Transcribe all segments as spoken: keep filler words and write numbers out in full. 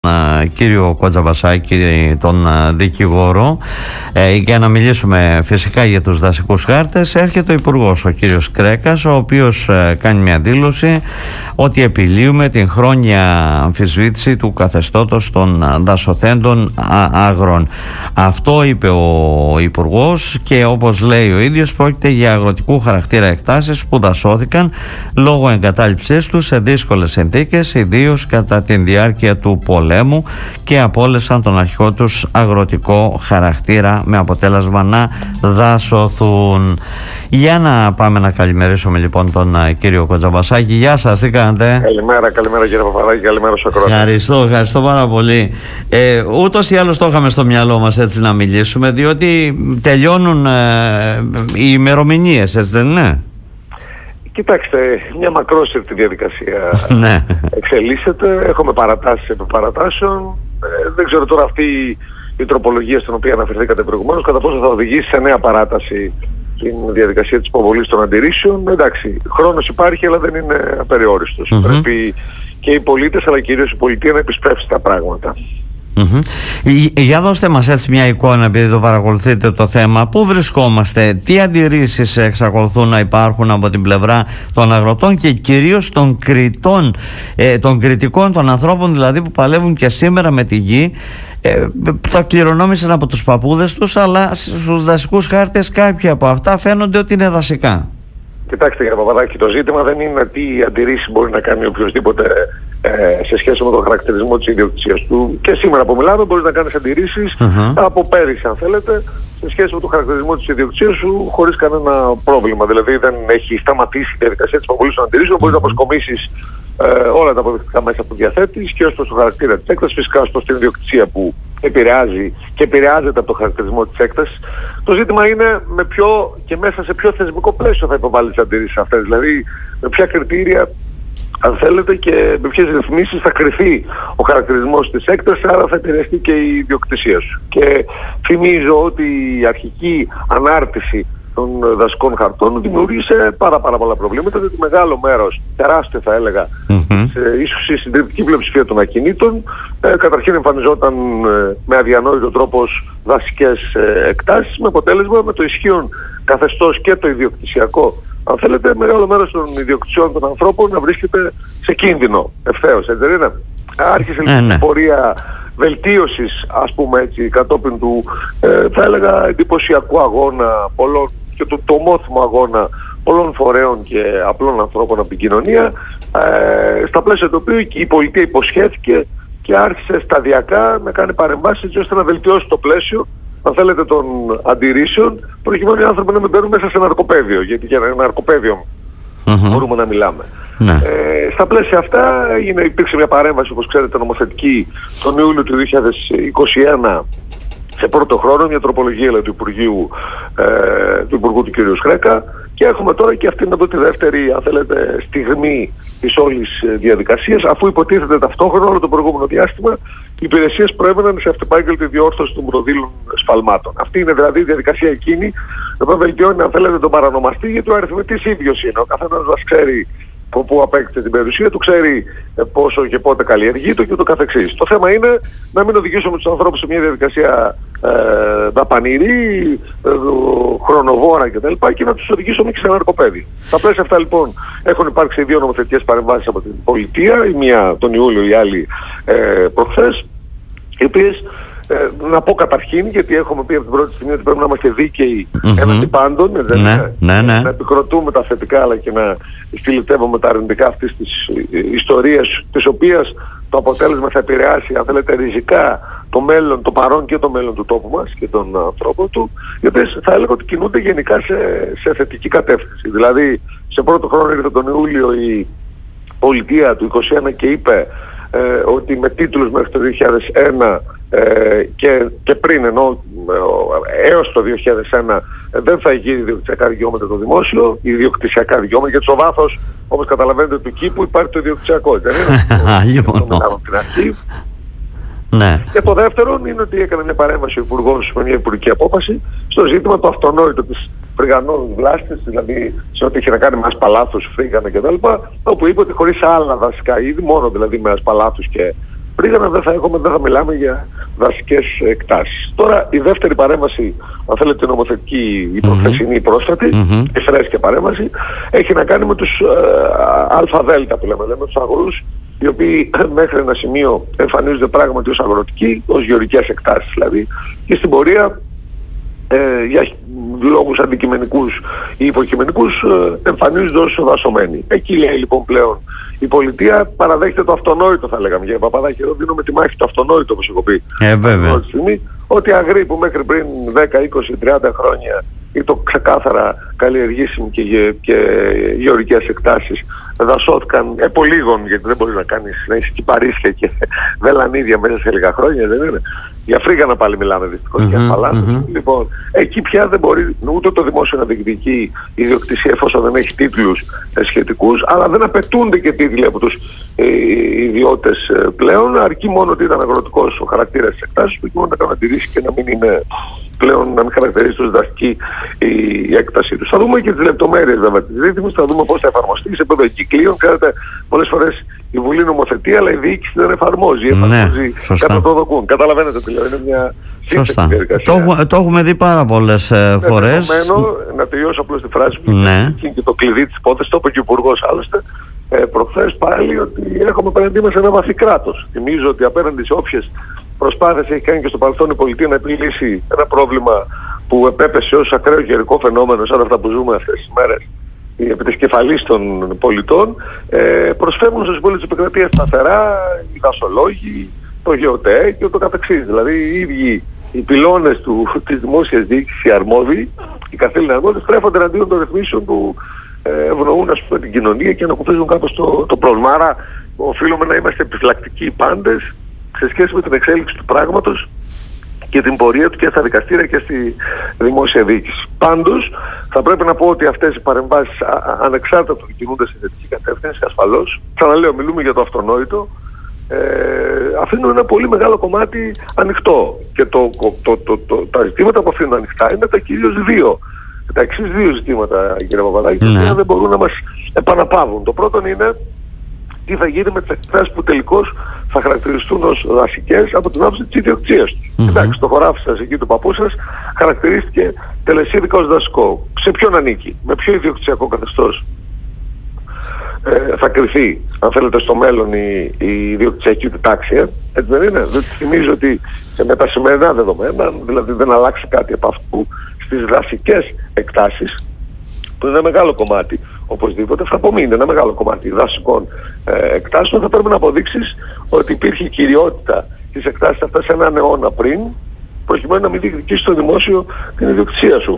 Κύριο Κοντζαμπασάκη, τον δικηγόρο, ε, για να μιλήσουμε φυσικά για τους δασικούς χάρτες. Έρχεται ο Υπουργός, ο κύριος Κρέκας, ο οποίος ε, κάνει μια δήλωση ότι επιλύουμε την χρόνια αμφισβήτηση του καθεστώτος των δασοθέντων αγρών. Αυτό είπε ο Υπουργός και, όπως λέει ο ίδιος, πρόκειται για αγροτικού χαρακτήρα εκτάσεις που δασώθηκαν λόγω εγκατάλειψής τους σε δύσκολες συνθήκες, ιδίως κατά τη διάρκεια του πολέμου, και απόλυσαν τον αρχικό τους αγροτικό χαρακτήρα, με αποτέλεσμα να δασωθούν. Για να πάμε να καλημερίσουμε λοιπόν τον uh, κύριο Κοντζαμπασάκη. Γεια σας, τι κάνετε? Καλημέρα, καλημέρα κύριε Παπαδάκη, καλημέρα στους ακροατές. Ευχαριστώ, ευχαριστώ πάρα πολύ. Ε, ούτως ή άλλως το είχαμε στο μυαλό μας έτσι να μιλήσουμε, διότι τελειώνουν ε, οι ημερομηνίες, έτσι δεν είναι? Κοιτάξτε, μια μακρόσυρτη διαδικασία ναι. εξελίσσεται, έχουμε παρατάσεις επί παρατάσεων. Ε, δεν ξέρω τώρα αυτή η τροπολογία στην οποία αναφερθήκατε προηγουμένως κατά πόσο θα οδηγήσει σε νέα παράταση την διαδικασία της υποβολής των αντιρρήσεων. Εντάξει, χρόνος υπάρχει, αλλά δεν είναι απεριόριστος. Mm-hmm. Πρέπει και οι πολίτες, αλλά κυρίως η πολιτεία, να επισπεύσει τα πράγματα. Mm-hmm. Για δώστε μας έτσι μια εικόνα, επειδή το παρακολουθείτε το θέμα. Πού βρισκόμαστε, τι αντιρρήσεις εξακολουθούν να υπάρχουν από την πλευρά των αγροτών και κυρίως των κριτών, ε, των κριτικών, των ανθρώπων δηλαδή που παλεύουν και σήμερα με τη γη, ε, που τα κληρονόμησαν από τους παππούδες τους, αλλά στους δασικούς χάρτες κάποια από αυτά φαίνονται ότι είναι δασικά. Κοιτάξτε κύριε Παπαδάκη, το ζήτημα δεν είναι τι αντιρρήσεις μπορεί να κάνει οποιοδήποτε ε, σε σχέση με τον χαρακτηρισμό της ιδιοκτησίας του. Και σήμερα που μιλάμε μπορείς να κάνεις αντιρρήσεις uh-huh. από πέρυσι, αν θέλετε, σε σχέση με τον χαρακτηρισμό της ιδιοκτησίας σου, χωρίς κανένα πρόβλημα. Δηλαδή δεν έχει σταματήσει η διαδικασία της υποβολής των αντιρρήσεων, μπορείς uh-huh. να προσκομίσεις ε, όλα τα αποδεικτικά μέσα που διαθέτεις και ως προς το χαρακτήρα της έκτασης, φυσικά ως προς την ιδιοκτησία που επηρεάζει και επηρεάζεται από το χαρακτηρισμό της έκτασης. Το ζήτημα είναι με ποιο και μέσα σε ποιο θεσμικό πλαίσιο θα υποβάλει τις αντιρρήσεις αυτές. Δηλαδή με ποια κριτήρια, αν θέλετε, και με ποιες ρυθμίσεις θα κριθεί ο χαρακτηρισμός της έκτασης, άρα θα επηρεαστεί και η ιδιοκτησία σου. Και θυμίζω ότι η αρχική ανάρτηση των δασικών χαρτών δημιούργησε πάρα, πάρα πολλά προβλήματα, διότι μεγάλο μέρος, τεράστιο θα έλεγα, mm-hmm. σε, ίσως η συντριπτική πλειοψηφία των ακινήτων, ε, καταρχήν εμφανιζόταν ε, με αδιανόητο τρόπο δασικές ε, εκτάσεις, με αποτέλεσμα με το ισχύον καθεστώς και το ιδιοκτησιακό, αν θέλετε, μεγάλο μέρος των ιδιοκτησιών των ανθρώπων να βρίσκεται σε κίνδυνο ευθέως, έτσι δεν είναι? Άρχισε λοιπόν η πορεία βελτίωσης, ας πούμε έτσι, κατόπιν του ε, θα έλεγα εντυπωσιακού αγώνα πολλών και του τομόθυμου αγώνα πολλών φορέων και απλών ανθρώπων από την κοινωνία, ε, στα πλαίσια του οποίου η πολιτεία υποσχέθηκε και άρχισε σταδιακά να κάνει παρεμβάσεις έτσι ώστε να βελτιώσει το πλαίσιο, αν θέλετε, των αντιρρήσεων, προκειμένου οι άνθρωποι να μην μπαίνουν μέσα σε ναρκοπαίδιο, γιατί για ένα ναρκοπαίδιο mm-hmm. μπορούμε να μιλάμε. Ναι. Ε, στα πλαίσια αυτά έγινε, υπήρξε μια παρέμβαση, όπως ξέρετε, νομοθετική τον Ιούλιο του δύο χιλιάδες είκοσι ένα, σε πρώτο χρόνο, μια τροπολογία δηλαδή, του, Υπουργείου, ε, του Υπουργού του κ. Κρέκα, και έχουμε τώρα και αυτήν εδώ τη δεύτερη, αν θέλετε, στιγμή της όλης διαδικασίας, αφού υποτίθεται ταυτόχρονα όλο το προηγούμενο διάστημα οι υπηρεσίες προέβαιναν σε αυτεπάγγελτη διόρθωση των προδήλων σφαλμάτων. Αυτή είναι δηλαδή η διαδικασία εκείνη, που βελτιώνει, αν θέλετε, τον παρανομαστή, γιατί ο αριθμητής ίδιος είναι. Ο καθένας μας ξέρει από πού απέκτησε την περιουσία του, ξέρει πόσο και πότε καλλιεργεί το και ούτω καθεξής. Το θέμα είναι να μην οδηγήσουμε τους ανθρώπους σε μια διαδικασία ε, δαπανηρή, ε, χρονοβόρα κτλ. Και, και να τους οδηγήσουμε και σε ένα ναρκοπαίδι. Στα πλαίσια αυτά λοιπόν έχουν υπάρξει δύο νομοθετικές παρεμβάσεις από την πολιτεία, η μία τον Ιούλιο, η άλλη ε, προχθές, οι οποίες Ε, να πω καταρχήν, γιατί έχουμε πει από την πρώτη στιγμή ότι πρέπει να είμαστε δίκαιοι mm-hmm. έναντι πάντων, ναι, ναι, ναι, ναι. να επικροτούμε τα θετικά αλλά και να στυλιτεύουμε τα αρνητικά αυτής της ιστορίας, της οποίας το αποτέλεσμα θα επηρεάσει, αν θέλετε, ριζικά το μέλλον, το παρόν και το μέλλον του τόπου μας και των ανθρώπων του, οι οποίες θα έλεγα ότι κινούνται γενικά σε, σε θετική κατεύθυνση. Δηλαδή, σε πρώτο χρόνο ήρθε τον Ιούλιο η πολιτεία του είκοσι ένα και είπε ε, ότι με τίτλους μέχρι το δύο χιλιάδες ένα Ε, και, και πριν, ενώ ε, έως το δύο χιλιάδες ένα ε, δεν θα γίνει ιδιοκτησιακά δικαιώματα το δημόσιο, ιδιοκτησιακά δικαιώματα, γιατί στο βάθος, όπως καταλαβαίνετε, του κήπου υπάρχει το ιδιοκτησιακό. Δεν είναι το μιλάμε από την αρχή. Ναι. Και το δεύτερο είναι ότι έκανε μια παρέμβαση ο Υπουργός με μια υπουργική απόφαση στο ζήτημα το αυτονόητο της φρυγανών βλάστης, δηλαδή σε ό,τι είχε να κάνει με ασπαλάθους, φρύγανα κτλ. Όπου είπε ότι χωρίς άλλα δασικά είδη, μόνο δηλαδή με ασπαλάθους και Πρίγανα δεν θα έχουμε, δεν θα μιλάμε για δασικές εκτάσεις. Τώρα η δεύτερη παρέμβαση, αν θέλετε, η νομοθετική, η προχθεσινή, η πρόσφατη, mm-hmm. η φρέσκια παρέμβαση, έχει να κάνει με τους ε, ΑΔ που λέμε, λέμε τους αγρούς, οι οποίοι μέχρι ένα σημείο εμφανίζονται πράγματι ως αγροτικοί, ως γεωργικές εκτάσεις δηλαδή, και στην πορεία ε, για λόγους αντικειμενικούς ή υποκειμενικούς ε, εμφανίζονται ως δασωμένοι. Εκεί λέει λοιπόν πλέον η πολιτεία παραδέχεται το αυτονόητο, θα λέγαμε. Για Παπαδάκη, εδώ δίνουμε τη μάχη το αυτονόητο, όπως έχω πει. Ε, βέβαια. Στιγμή, ότι αγροί που μέχρι πριν δέκα, είκοσι, τριάντα χρόνια ήταν ξεκάθαρα καλλιεργήσιμοι και, και, και γεωργικές εκτάσεις δασώθηκαν επολίγων, γιατί δεν μπορεί να κάνεις, να έχεις κυπαρίσια και βελανίδια μέσα σε λίγα χρόνια, δεν είναι. Για φρίγανα πάλι μιλάμε δυστυχώς, για ασφαλάτους. Mm-hmm. Λοιπόν, εκεί πια δεν μπορεί ούτε το δημόσιο να διεκδικεί ιδιοκτησία εφόσον δεν έχει τίτλους ε, σχετικούς, αλλά δεν απαιτούνται και τίτλοι από τους ε, ιδιώτες ε, πλέον, αρκεί μόνο ότι ήταν αγροτικός ο χαρακτήρας της εκτάσης του και μόνο να κάνει να τηρήσει και να μην είναι πλέον, να μην χαρακτηρίζει ως δασική η έκτασή τους. Θα δούμε και τις λεπτομέρειες βέβαια της ρύθμισης, θα δούμε πώς θα εφαρμοστεί σε επίπεδο εγκυκλίων. Ξέρετε, πολλές φορές η Βουλή νομοθετεί, αλλά η διοίκηση δεν εφαρμόζει. Εφαρμόζει ναι, κατά το δοκούν. Καταλαβαίνετε τι λέω, είναι μια σύνθετη διαδικασία. Το, το έχουμε δει πάρα πολλές ε, φορές. Επομένως, να τελειώσω απλώς τη φράση μου, ναι. και, και το κλειδί της υπόθεσης, το είπε και ο Υπουργός άλλωστε, ε, προχθές πάλι, ότι έχουμε απέναντί μας ένα βαθύ κράτος. Θυμίζω ότι απέναντι σε όποιες προσπάθειες έχει κάνει και στο παρελθόν η πολιτεία να επιλύσει ένα πρόβλημα που επέπεσε ως ακραίο καιρικό φαινόμενο, σαν αυτά που ζούμε αυτές τις μέρες, επί της κεφαλής των πολιτών, ε, προσφεύγουν στους πολίτες της επικρατείας σταθερά οι δασολόγοι, το ΓΕΟΤΕ και ούτω καθεξής. Δηλαδή οι ίδιοι οι πυλώνες του, της δημόσιας διοίκησης, οι αρμόδιοι, οι καθήλυνοι αρμόδιοι, στρέφονται εναντίον των ρυθμίσεων που ε, ευνοούν ας πούμε, την κοινωνία και ανακουφίζουν κάπως το, το πρόβλημα. Άρα οφείλουμε να είμαστε επιφυλακτικοί οι πάντες σε σχέση με την εξέλιξη του πράγματος και την πορεία του και στα δικαστήρια και στη δημόσια διοίκηση. Πάντως, θα πρέπει να πω ότι αυτές οι παρεμβάσεις ανεξάρτητα του κινούνται σε θετική κατεύθυνση, ασφαλώς, ξαναλέω, μιλούμε για το αυτονόητο, ε, αφήνουν ένα πολύ μεγάλο κομμάτι ανοιχτό. Και το, το, το, το, το, τα ζητήματα που αφήνουν ανοιχτά είναι τα κυρίως δύο. Τα εξής δύο ζητήματα, κύριε Παπαδάκη, τα οποία δεν μπορούν να μας επαναπαύουν. Το πρώτο είναι τι θα γίνει με τις εκτάσεις που τελικώς θα χαρακτηριστούν ως δασικές από την άποψη της ιδιοκτησίας τους. Mm-hmm. Εντάξει, το χωράφι σας εκεί του παππού σας χαρακτηρίστηκε τελεσίδικα ως δασικό. Σε ποιον ανήκει, με ποιο ιδιοκτησιακό καθεστώς ε, θα κρυθεί, αν θέλετε, στο μέλλον η, η ιδιοκτησιακή του τάξη. Ε? Έτσι δεν είναι. Δεν θυμίζω ότι με τα σημερινά δεδομένα, δηλαδή δεν αλλάξει κάτι από αυτού, στις δασικές εκτάσεις, που είναι ένα μεγάλο κομμάτι, οπωσδήποτε θα απομείνει ένα μεγάλο κομμάτι δασικών ε, εκτάσεων, θα πρέπει να αποδείξεις ότι υπήρχε κυριότητα στις εκτάσεις αυτές έναν αιώνα πριν, προκειμένου να μην διεκδικήσεις στο δημόσιο την ιδιοκτησία σου.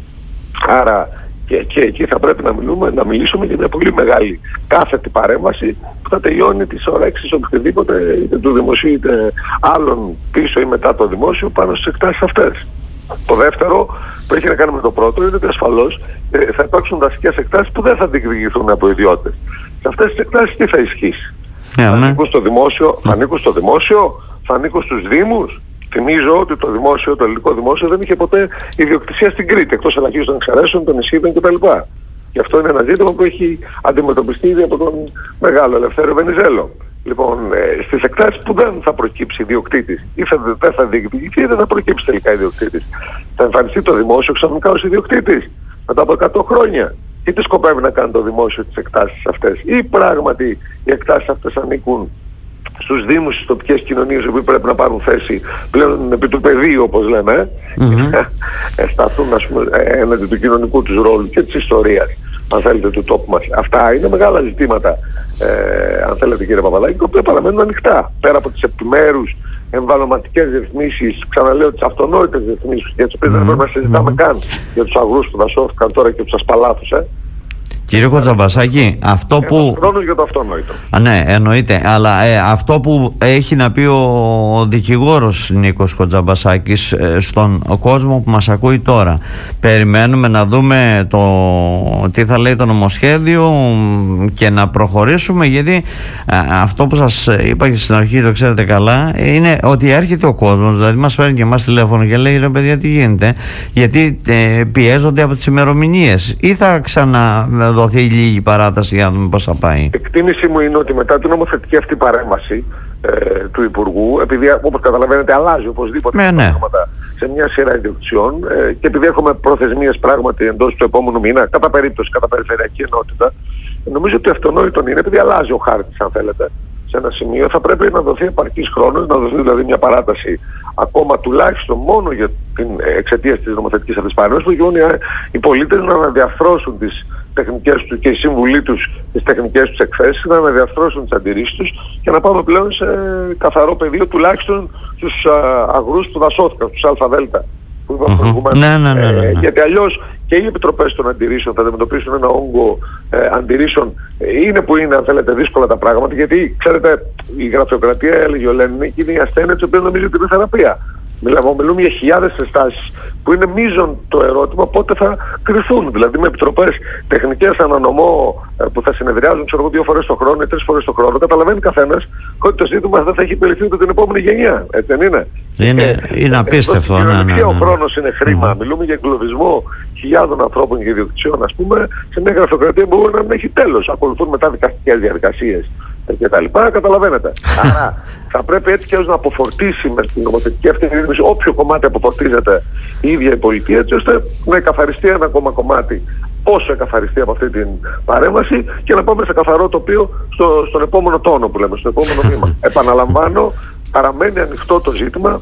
Άρα και, και εκεί θα πρέπει να, μιλούμε, να μιλήσουμε για μια πολύ μεγάλη κάθετη παρέμβαση που θα τελειώνει τις ορέξεις οποιοδήποτε, είτε του δημοσίου είτε άλλων πίσω ή μετά το δημόσιο, πάνω στις εκτάσεις αυτές. Το δεύτερο που έχει να κάνει με το πρώτο είναι ότι ασφαλώς ε, θα υπάρξουν δασικές εκτάσεις που δεν θα διεκδικηθούν από ιδιώτες. Σε αυτές τις εκτάσεις τι θα ισχύσει? Yeah, θα, ναι. ανήκουν στο δημόσιο, θα ανήκουν στο δημόσιο, θα ανήκουν στους δήμους. Θυμίζω ότι το δημόσιο, το ελληνικό δημόσιο δεν είχε ποτέ ιδιοκτησία στην Κρήτη, εκτός ελαχίστων εξαιρέσεων, των νησίδων κτλ. Και αυτό είναι ένα ζήτημα που έχει αντιμετωπιστεί ήδη από τον μεγάλο Ελευθέριο Βενιζέλο. Λοιπόν, ε, στις εκτάσεις που δεν θα προκύψει ιδιοκτήτης ή θα, δεν θα διεκδικηθεί ή δεν θα προκύψει τελικά ιδιοκτήτης, θα εμφανιστεί το δημόσιο ξαφνικά ως ιδιοκτήτης μετά από εκατό χρόνια. Ή τι σκοπεύει να κάνει το δημόσιο τις εκτάσεις αυτές, ή πράγματι οι εκτάσεις αυτές ανήκουν στους δήμους, στις τοπικές κοινωνίες που πρέπει να πάρουν θέση πλέον επί του πεδίου, όπως λέμε, mm-hmm. σταθούν ας πούμε έναντι του κοινωνικού τους ρόλου και της ιστορίας, αν θέλετε, του τόπου μας. Αυτά είναι μεγάλα ζητήματα, ε, αν θέλετε, κύριε Παπαδάκη, τα οποία παραμένουν ανοιχτά. Πέρα από τις επιμέρους εμβαλωματικές ρυθμίσεις, ξαναλέω τις αυτονόητες ρυθμίσεις, για τις οποίες mm-hmm. δεν πρέπει να συζητάμε mm-hmm. καν για τους αγρούς που δασώθηκαν τώρα και τους ασπαλάτους, ε. Κύριε Κοτζαμπασάκη, αυτό Ένας που... χρόνος για το αυτονόητο. Α, ναι, εννοείται. Αλλά ε, αυτό που έχει να πει ο δικηγόρος Νίκος Κοτζαμπασάκης ε, στον κόσμο που μας ακούει τώρα. Περιμένουμε να δούμε το τι θα λέει το νομοσχέδιο και να προχωρήσουμε, γιατί ε, αυτό που σας είπα και στην αρχή, το ξέρετε καλά, είναι ότι έρχεται ο κόσμος, δηλαδή μας παίρνει και εμάς τηλέφωνο και λέει, ρε παιδιά, τι γίνεται, γιατί ε, πιέζονται από τις ημερομηνίες, ή θα ξανα δοθεί λίγη παράταση για να δούμε πώς θα πάει? Εκτίμηση μου είναι ότι μετά την νομοθετική αυτή παρέμβαση ε, του Υπουργού, επειδή όπως καταλαβαίνετε αλλάζει οπωσδήποτε ναι, τα ναι. πράγματα σε μια σειρά ιδιοκτησιών ε, και επειδή έχουμε προθεσμίες πράγματι εντός του επόμενου μήνα, κατά περίπτωση, κατά περιφερειακή ενότητα, νομίζω ότι αυτονόητον είναι, επειδή αλλάζει ο χάρτης, αν θέλετε, σε ένα σημείο, θα πρέπει να δοθεί επαρκής χρόνος, να δοθεί δηλαδή μια παράταση ακόμα τουλάχιστον μόνο για την εξαιτίας της νομοθετικής αυτής παρέμβασης, που γίνουν οι πολίτες να αναδιαρθρώσουν τις τεχνικές τους και οι σύμβουλοι τους τις τεχνικές τους εκθέσεις, να αναδιαρθρώσουν τις αντιρρήσεις τους και να πάμε πλέον σε καθαρό πεδίο τουλάχιστον στους αγρούς που δασώθηκαν, στους ΑΔ. Που είπαμε προηγουμένως. Ναι, ναι, ναι, ναι. Ε, γιατί αλλιώς και οι επιτροπές των αντιρρήσεων θα αντιμετωπίσουν ένα όγκο ε, αντιρρήσεων. Είναι που είναι, αν θέλετε, δύσκολα τα πράγματα, γιατί ξέρετε, η γραφειοκρατία, έλεγε ο Λένιν, είναι η ασθένεια της οποίας νομίζει ότι είναι θεραπεία. Μιλάμε, μιλούμε για χιλιάδες ενστάσεις που είναι μείζον το ερώτημα πότε θα κρυθούν. Δηλαδή με επιτροπές τεχνικές ανανομό που θα συνεδριάζουν ξέρω, δύο φορές το χρόνο ή τρεις φορές το χρόνο, καταλαβαίνει καθένας ότι το ζήτημα δεν θα έχει επιληθεί ούτε την επόμενη γενιά. Έτσι δεν είναι? Είναι, ε, είναι απίστευτο. Ε, ναι, ναι, ναι. Ο χρόνος είναι χρήμα. Mm-hmm. Μιλούμε για εγκλωβισμό χιλιάδων ανθρώπων και ιδιοκτησιών, ας πούμε, σε μια γραφειοκρατία που μπορεί να μην έχει τέλος. Ακολουθούν μετά δικαστικές διαδικασίες και τα λοιπά, καταλαβαίνετε. Άρα θα πρέπει έτσι και έως να αποφορτήσει με την νομοθετική αυτή ρύθμιση όποιο κομμάτι αποφορτίζεται η ίδια η πολιτεία, έτσι ώστε να εκαθαριστεί ένα ακόμα κομμάτι όσο εκαθαριστεί από αυτή την παρέμβαση και να πάμε σε καθαρό τοπίο στο, στον επόμενο τόνο που λέμε, στο επόμενο βήμα. Επαναλαμβάνω, παραμένει ανοιχτό το ζήτημα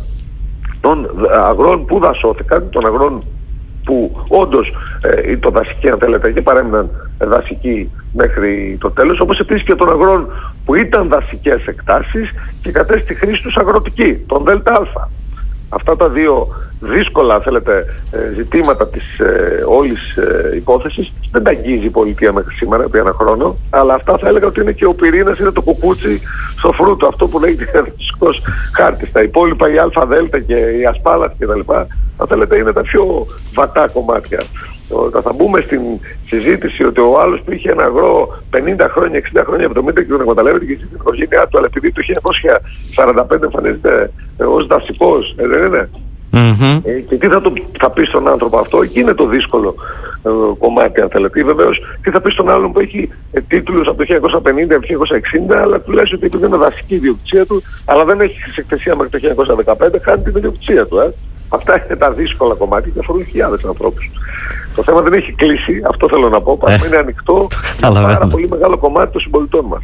των αγρών που δασώθηκαν, των αγρών που όντως ε, το δασικοί αν θέλετε και παρέμειναν δασικοί μέχρι το τέλος, όπως επίσης και των αγρών που ήταν δασικές εκτάσεις και κατέστη χρήση τους αγροτική, τον ΔΑ. Αυτά τα δύο δύσκολα θέλετε ζητήματα της ε, όλης ε, υπόθεσης δεν τα αγγίζει η πολιτεία μέχρι σήμερα επί ένα χρόνο, αλλά αυτά θα έλεγα ότι είναι και ο πυρήνας, είναι το κουκούτσι στο φρούτο, αυτό που λέγεται φυσικός χάρτης. Τα υπόλοιπα, η ΑΔ και η ασπάλατη κτλ. Θα θέλετε είναι τα πιο βατά κομμάτια. Όταν θα μπούμε στην συζήτηση ότι ο άλλος που είχε ένα αγρό πενήντα χρόνια, εξήντα χρόνια, εβδομήντα και τον εκμεταλλεύεται και στην οικογένειά του, αλλά επειδή το χίλια εννιακόσια σαράντα πέντε εμφανίζεται ως δασικός, ε, δεν είναι? Mm-hmm. Ε, και τι θα, το, θα πει στον άνθρωπο αυτό, εκεί είναι το δύσκολο ε, κομμάτι, αν θέλετε. Ή βεβαίως τι θα πει στον άλλον που έχει ε, τίτλους από το χίλια εννιακόσια πενήντα, από το χίλια εννιακόσια εξήντα, αλλά του λέει ότι επειδή είναι δασική ιδιοκτησία του, αλλά δεν έχει χρησεκτεσία μέχρι το χίλια εννιακόσια δεκαπέντε, χάνει την ιδιοκτησία του. Ε. Αυτά είναι τα δύσκολα κομμάτια και αφορούν χιλιάδες ανθρώπους. Το θέμα δεν έχει κλείσει, αυτό θέλω να πω. Παρά είναι ανοιχτό πάρα πολύ μεγάλο κομμάτι των συμπολιτών μας.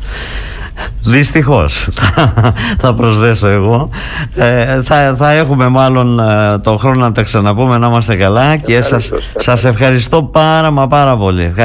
Δυστυχώς, θα προσθέσω εγώ. Ε, θα, θα έχουμε μάλλον ε, το χρόνο να τα ξαναπούμε, να είμαστε καλά και σας, σας ευχαριστώ πάρα μα πάρα πολύ.